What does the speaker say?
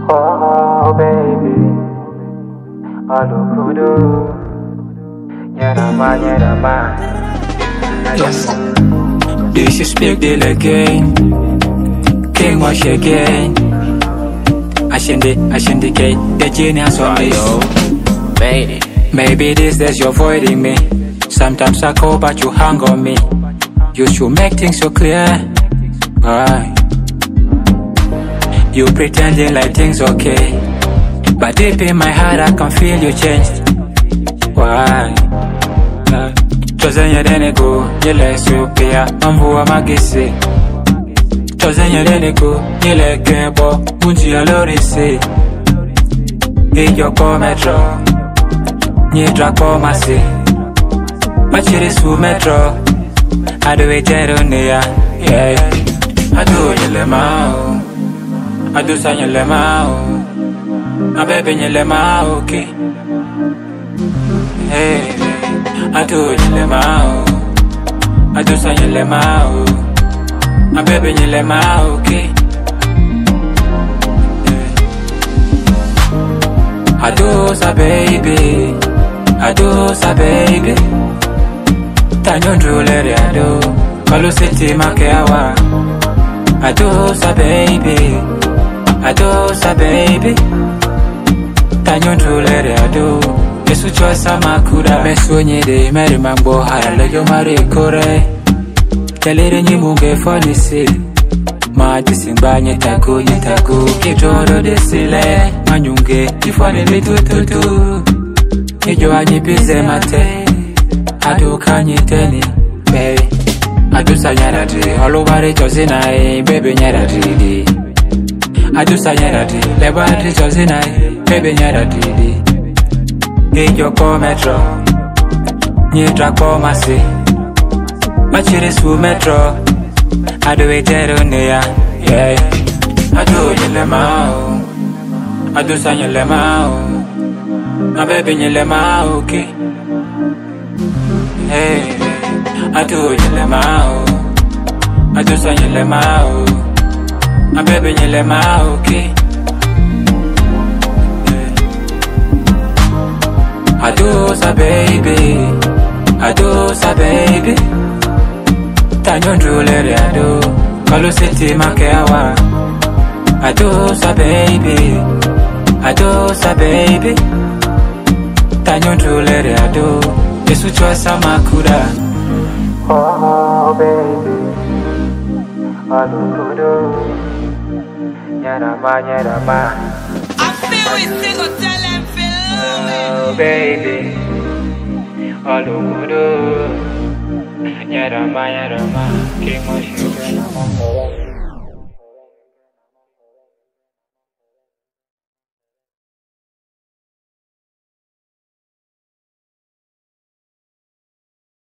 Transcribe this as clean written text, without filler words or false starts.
Oh baby, alukudu, nyerama. Yes. This is big deal again. King wash again. I syndicate the genius on this. Maybe this days you're avoiding me. Sometimes I call but you hang on me. You should make things so clear. Why? You pretending like things okay, but deep in my heart I can feel you changed. Why? Chosen dene go, yele supia, mamvua magisi. Chosen dene go, yele kebo, unji alorisi. Iyo ko metro, nyidra ko masi. Machiri su metro, adu ejero neya, yeah. Adu yele mao, adu sa yele mao, abebe yele mao, okay. Hey. Adu nyele mao, adu sa nyele mao, abebe nyele mao, okay. Adu sa baby, tanyo ndruleri adu, kalu siti makeawa. Adu sa baby, tanyo ndruleri adu. Yesu chosa makura mesu nyede meri mambo harale yo mari kore telere nyimunge fonisi ma disimbanye taku kitoro desile manyunge ifone litututu ijo anyibize mate adu kanyiteni baby adu sanyarati olubari chosina baby nyarati adu sanyarati lebari chosina baby nyarati. Iyo ko metro, nyidra ko masi. Machiri su metro, adu ejero neya, yeah. Adu nyele mao, adu sa nyele mao, abebe nyele mao, okay. Hey, adu nyele mao, adu sa nyele mao, abebe nyele mao, okay. Adu sa baby, tanyo ndruleri adu, kalu siti makeawa. Adu sa baby, tanyo ndruleri adu, Yesu chosa makura. Oh baby, alukudu, nyerama. I feel we single, tell them feel me. Oh baby, alukudu, nyerama. King wash again.